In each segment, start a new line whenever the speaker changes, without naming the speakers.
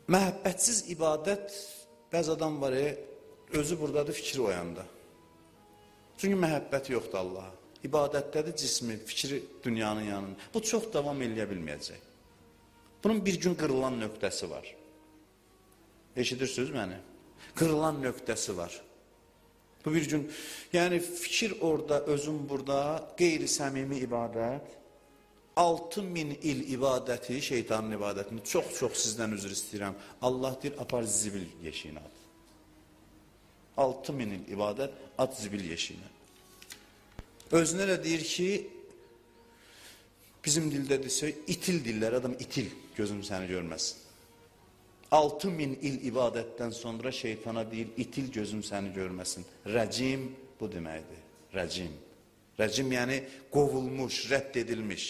Məhəbbətsiz ibadət, bəzi adam var, özü buradadır, fikri oyanda. Çünki məhəbbət yoxdur Allaha. İbadətdədir cismi, fikri dünyanın yanında. Bu çox davam eləyə bilməyəcək. Bunun bir gün qırılan nöqtəsi var. Eşidirsiniz məni? Qırılan nöqtəsi var. Bu bir gün, yəni fikir orada, özüm burada, qeyri-səmimi ibadət, 6000 il ibadəti, şeytanın ibadətini çox-çox sizdən üzr istəyirəm. Allah deyir, apar zibil yeşiyinə at. 6000 il ibadət, at zibil yeşiyinə. Özünə də deyir ki, bizim dildə desə, itil dillər, adam itil, gözüm səni görməsin. 6000 il ibadətdən sonra şeytana deyir, itil gözüm səni görməsin. Rəcim bu deməkdir, rəcim. Rəcim yəni qovulmuş, rədd edilmiş.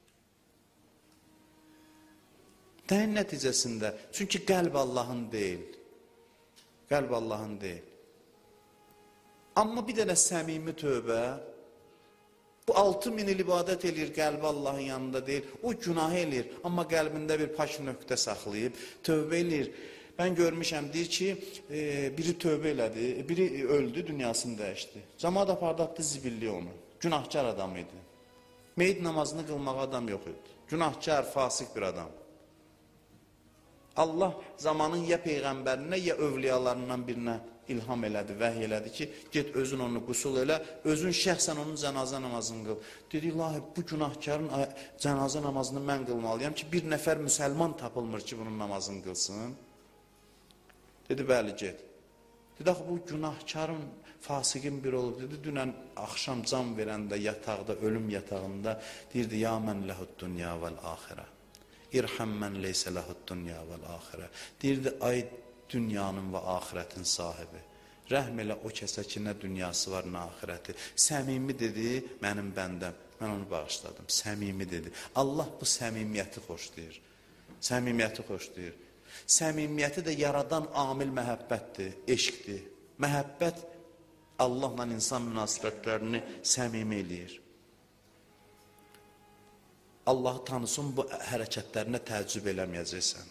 Dəyin nəticəsində, çünki qəlb Allahın deyil. Qəlb Allahın deyil. Amma bir dənə səmimi tövbə, bu 6000 il ibadət eləyir, qəlbi Allahın yanında deyil, o günah eləyir, amma qəlbində bir paş nöqtə saxlayıb, tövbə eləyir. Mən görmüşəm, deyir ki, biri tövbə elədi, biri öldü, dünyasını dəyişdi. Cəmaat apardatdı zibilli onu, günahkar adam idi. Meyyid namazını qılmağa adam yox idi. Günahkar, fasik bir adam. Allah zamanın ya peyğəmbərinə, ya övliyalarından birinə ilham elədi, vəhy elədi ki, get özün onu qusul elə, özün şəxsən onun cənazə namazını qıl. Dedi, ilahi, bu günahkarın cənazə namazını mən qılmalıyam ki, bir nəfər müsəlman tapılmır ki, bunun namazını qılsın. Dedi, bəli, get. Dedi, axı, bu günahkarın, fasiqin biri olub. Dedi, dünən axşam can verəndə, yataqda, ölüm yatağında, deyirdi, ya mən ləhud dünya vəl-axirə. İrhəm mən leysə ləhud dünya vəl-axirə. Deyirdi, ay dünyanın və axirətin sahibi. Rəhm elə o kəsə ki, nə dünyası var, nə axirəti. Səmimi dedi, mənim bəndəm. Mən onu bağışladım. Səmimi dedi. Allah bu səmimiyyəti xoşlayır. Səmimiyyəti xoşlayır. Səmimiyyəti də yaradan amil məhəbbətdir, eşqdir. Məhəbbət Allahla insan münasibətlərini səmimi eləyir. Allahı tanısın, bu hərəkətlərinə təəccüb eləməyəcəksən.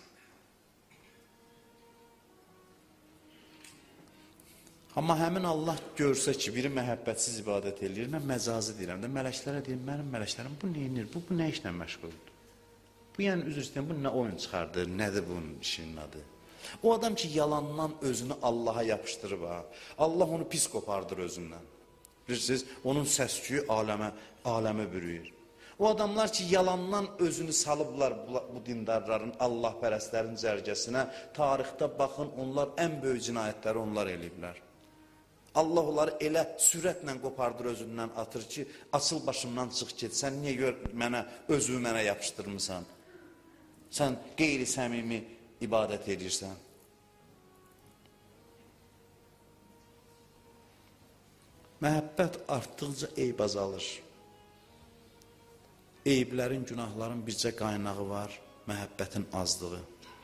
Amma həmin Allah görsə ki, biri məhəbbətsiz ibadət eləyir, mən məcazi deyirəm də, mələklərə deyim, mənim mələklərim bu neyinir, bu nə işlə məşğuldur? Bu yəni, üzr istəyəm, bu nə oyun çıxardır, nədir bunun işinin adı? O adam ki, yalandan özünü Allaha yapışdırıb, Allah onu pis qopardır özündən. Bilirsiniz, onun səsküyü aləmə bürüyür. O adamlar ki, yalandan özünü salıblar bu dindarların, Allah-pərəstlərin cərgəsinə, tarixdə baxın, onlar ən böyük cinayətləri onlar eləyiblər. Allah onları elə sürətlə qopardır özündən, atır ki, açıl başımdan çıx get, sən niyə özünü mənə yapışdırmısan? Sən qeyri-səmimi ibadət edirsən. Məhəbbət artdıqca eyb azalır. Eyblərin, günahların bircə qaynağı var, məhəbbətin azlığı.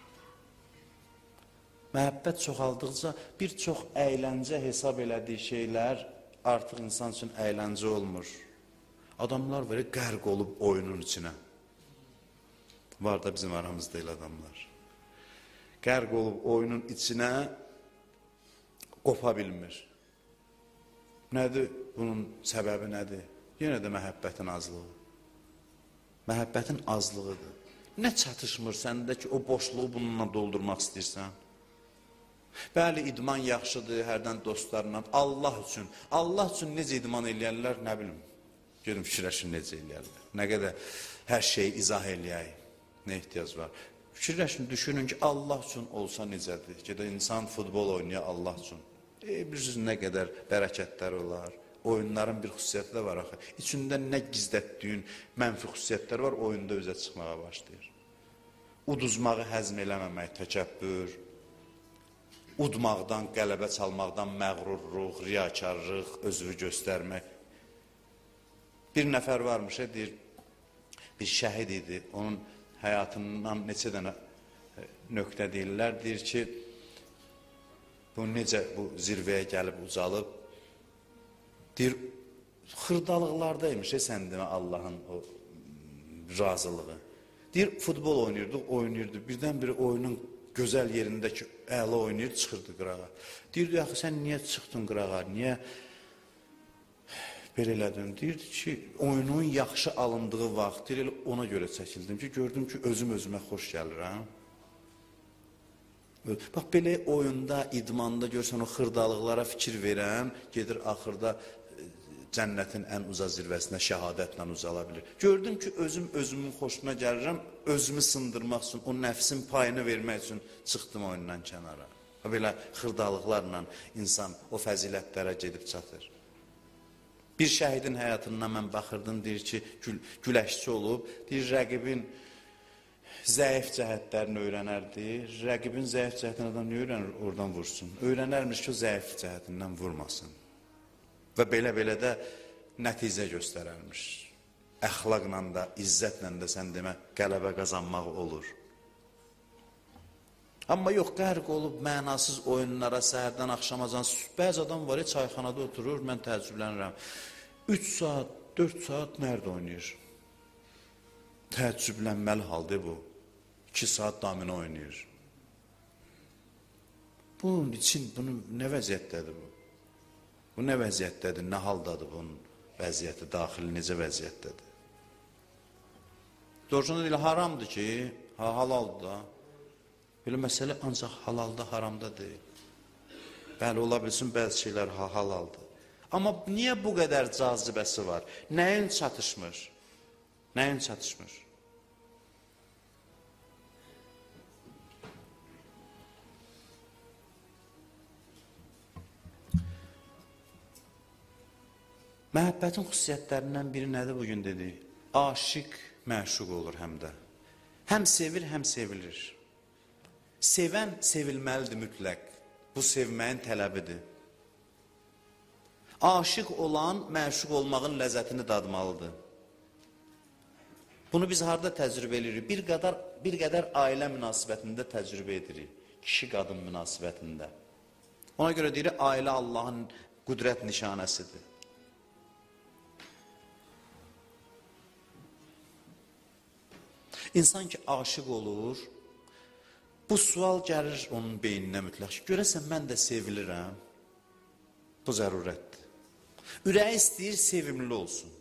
Məhəbbət çoxaldıqca bir çox əyləncə hesab elədiyi şeylər artıq insan üçün əyləncə olmur. Adamlar var, qərq olub oyunun içinə. Var da bizim aramızda elə adamlar. Qərq olub oyunun içinə qopa bilmir. Nədir? Bunun səbəbi nədir? Yenə də məhəbbətin azlığı. Məhəbbətin azlığıdır. Nə çatışmır səndə ki, o boşluğu bununla doldurmaq istəyirsən? Bəli, idman yaxşıdır, hərdən dostlarla, Allah üçün necə idman eləyərlər, nə bilim, görüm fikirləşin necə eləyərlər, nə qədər hər şeyi izah eləyək, nə ehtiyac var. Fikirləşin, düşünün ki, Allah üçün olsa necədir, ki, insan futbol oynaya Allah üçün. Bilirsiniz, nə qədər bərəkətlər olar, oyunların bir xüsusiyyəti də var axı. İçində nə gizlətdiyin mənfi xüsusiyyətlər var, oyunda üzə çıxmağa başlayır. Uduzmağı həzm eləməmək, təkəbbür, udmaqdan, qələbə çalmaqdan məğrurluq, riyakarlıq, özünü göstərmək. Bir nəfər varmış, deyir, bir şəhid idi, onun həyatından neçə dənə nöqtə deyirlər, deyir ki, bu necə bu zirvəyə gəlib ucalıb, deyir, xırdalıqlardaymış, sən demə Allahın o razılığı. Deyir, futbol oynayırdıq, birdən-biri oyunun gözəl yerində ki, əla oynayır, çıxırdı qırağa. Deyirdi, axı, sən niyə çıxdın qırağa, niyə belə elədin? Deyirdi ki, oyunun yaxşı alındığı vaxt, deyir, elə ona görə çəkildim ki, gördüm ki, özümə xoş gəlir, hə? Bax, belə oyunda, idmanda görsən, o xırdalıqlara fikir verən, gedir axırda cənnətin ən uca zirvəsinə şəhadətlə uzala bilir. Gördüm ki, özümün xoşuna gəlirəm, özümü sındırmaq üçün, o nəfsin payını vermək üçün çıxdım oyundan kənara. Belə xırdalıqlarla insan o fəzilətlərə gedib çatır. Bir şəhidin həyatından mən baxırdım, deyir ki, güləşçi olub, deyir, rəqibin zəif cəhətlərini öyrənərdi. Rəqibin zəif cəhətini adam niyə öyrənir? Oradan vursun. Öyrənərmiş ki, o zəif cəhətindən vurmasın. Və belə-belə də nəticə göstərərmiş. Əxlaqla da, izzətlə də sən demə, qələbə qazanmaq olur. Amma yox, qərq olub mənasız oyunlara, səhərdən axşamacan, bəzi adam var, çayxanada oturur, mən təəccüblənirəm. 3 saat, 4 saat nərdə oynayır? Təəccüblənməli haldır bu. 2 saat domino oynayır. Bunun üçün, bunun nə vəziyyətdədir bu? Bu nə vəziyyətdədir, nə haldadır bunun vəziyyəti, daxili necə vəziyyətdədir? Doğrudan elə haramdır ki, halaldır da. Belə məsələ ancaq halalda, haramda deyil. Bəli, ola bilsin, bəzi şeylər halaldır. Amma niyə bu qədər cazibəsi var? Nəyin çatışmır? Nəyin çatışmır? Məhəbbətin xüsusiyyətlərindən biri nədir bugün dedik? Aşiq, məşuq olur həm də. Həm sevir, həm sevilir. Sevən sevilməlidir mütləq. Bu sevməyin tələbidir. Aşiq olan, məşuq olmağın ləzzətini dadmalıdır. Bunu biz harada təcrübə edirik? Bir qədər ailə münasibətində təcrübə edirik. Kişi-qadın münasibətində. Ona görə deyirik, ailə Allahın qüdrət nişanəsidir. İnsan ki, aşiq olur, bu sual gəlir onun beyninə mütləq. Görəsən, mən də sevilirəm. Bu zərurətdir. Ürəyi istəyir, sevimli olsun.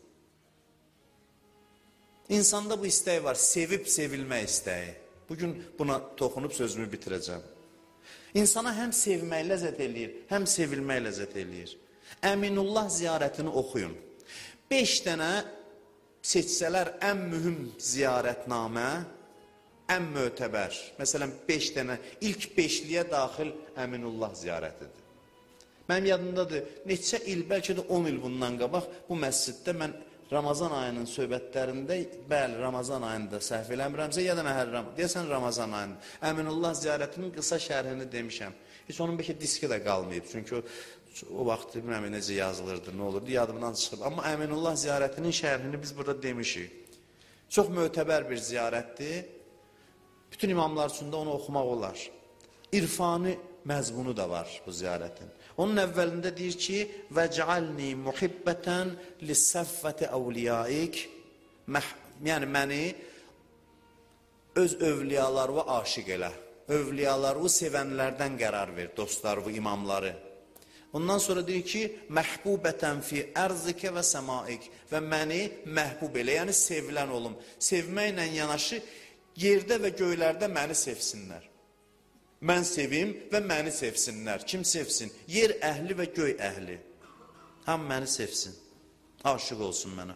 İnsanda bu istəyi var, sevib sevilmək istəyi. Bugün buna toxunub sözümü bitirəcəm. İnsana həm sevmək ləzzət eləyir, həm sevilmək ləzzət eləyir. Əminullah ziyarətini oxuyun. 5 dənə seçsələr ən mühüm ziyarətnamə, ən mötəbər. Məsələn, 5 dənə, ilk 5-liyə daxil Əminullah ziyarətidir. Mənim yadımdadır, neçə il, bəlkə də 10 il bundan qabaq bu məsciddə mən Ramazan ayının söhbətlərində, bəli, Ramazan ayında səhv eləmirəmsə, ya da Məhərrəm, deyəsən Ramazan ayında Əminullah ziyarətinin qısa şərhini demişəm. Heç onun bəlkə diski də qalmayıb, çünki o vaxt bilməm necə yazılırdı, nə olurdu, yadımdan çıxıb. Amma Əminullah ziyarətinin şərhini biz burada demişik. Çox mötəbər bir ziyarətdir. Bütün imamlar üçün də onu oxumaq olar. İrfani məzmunu da var bu ziyarətin. Onun əvvəlində deyir ki, vəc'alni muhibbətən lissəffəti əvliyaik, yəni məni öz övliyalarına aşiq elə. Övliyalarını sevənlərdən qərar ver, dostlarını, imamları. Ondan sonra deyir ki, məhbubətən fi ərzikə və səmaik və məni məhbub elə, yəni sevilən olum. Sevməklə yanaşı yerdə və göylərdə məni sevsinlər. Mən sevim və məni sevsinlər. Kim sevsin? Yer əhli və göy əhli. Ham məni sevsin. Aşıq olsun mənə.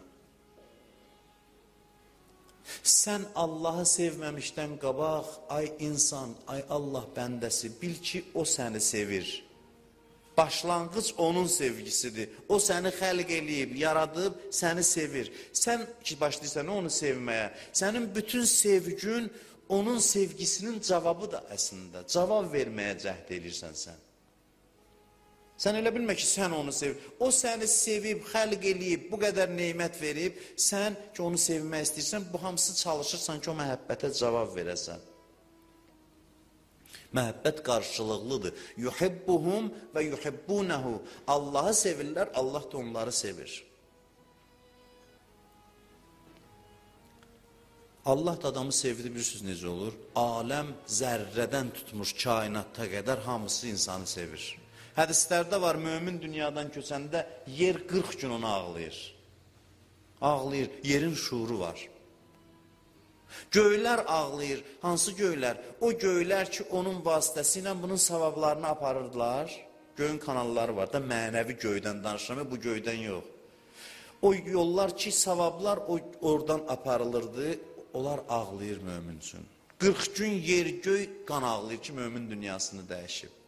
Sən Allahı sevməmişdən qabaq, ay insan, ay Allah bəndəsi, bil ki, o səni sevir. Başlanğıc onun sevgisidir. O səni xəlq eləyib, yaradıb, səni sevir. Sən ki, başlayırsan onu sevməyə, sənin bütün sevgün onun sevgisinin cavabı da əslində. Cavab verməyə cəhd edirsən sən. Sən elə bilmə ki, sən onu sevib. O səni sevib, xəlq eləyib, bu qədər neymət verib, sən ki, onu sevmək istəyirsən, bu hamısı çalışırsan ki, o məhəbbətə cavab verəsən. Məhəbbət qarşılıqlıdır. Yuhibbuhum və yuhibbunahu. Allahı sevirlər, Allah da onları sevir. Allah da adamı sevdi, bilirsiniz necə olur? Aləm zərrədən tutmuş kainatda qədər hamısı insanı sevir. Hədislərdə var, mömin dünyadan köçəndə yer 40 gün ona ağlayır. Ağlayır, yerin şuuru var. Göylər ağlayır. Hansı göylər? O göylər ki, onun vasitəsilə bunun savablarını aparırdılar. Göyün kanalları var da, mənəvi göydən danışıram, bu göydən yox. O yollar ki, savablar oradan aparılırdı, onlar ağlayır mömin üçün. 40 gün yer göy qan ağlayır ki, mömin dünyasını dəyişib.